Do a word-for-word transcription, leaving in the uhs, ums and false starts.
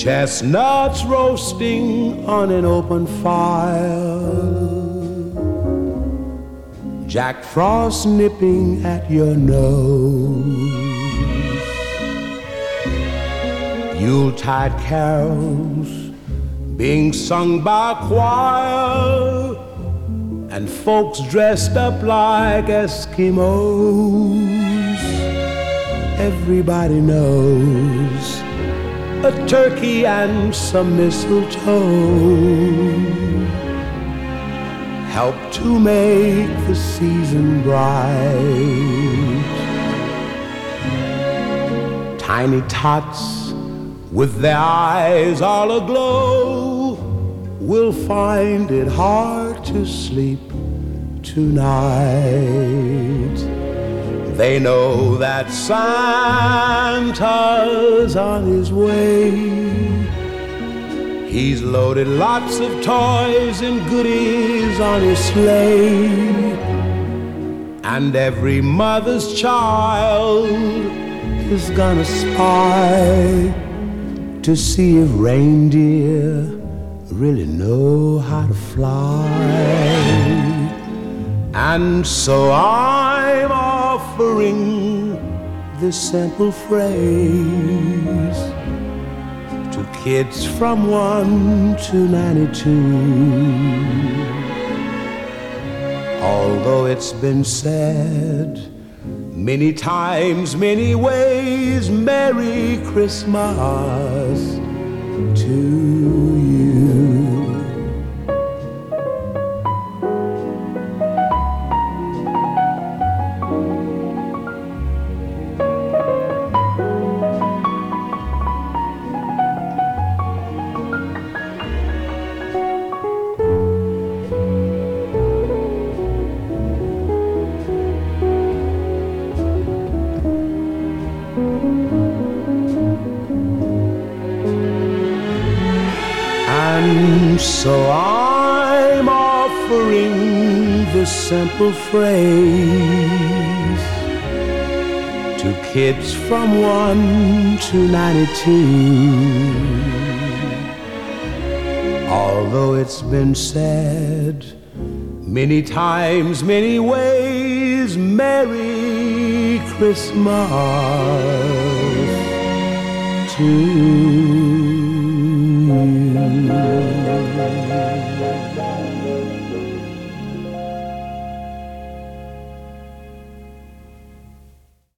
Chestnuts roasting on an open fire, Jack Frost nipping at your nose, Yuletide carols being sung by a choir, and folks dressed up like Eskimos. Everybody knows a turkey and some mistletoe help to make the season bright. Tiny tots with their eyes all aglow will find it hard to sleep tonight. They know that Santa's on his way. He's loaded lots of toys and goodies on his sleigh, and every mother's child is gonna spy to see if reindeer really know how to fly. And so I'm offering this simple phrase to kids from one to ninety-two. Although it's been said many times, many ways, Merry Christmas to you. And so I'm offering this simple phrase to kids from one to ninety-two. Although it's been said many times, many ways, Merry Christmas to you.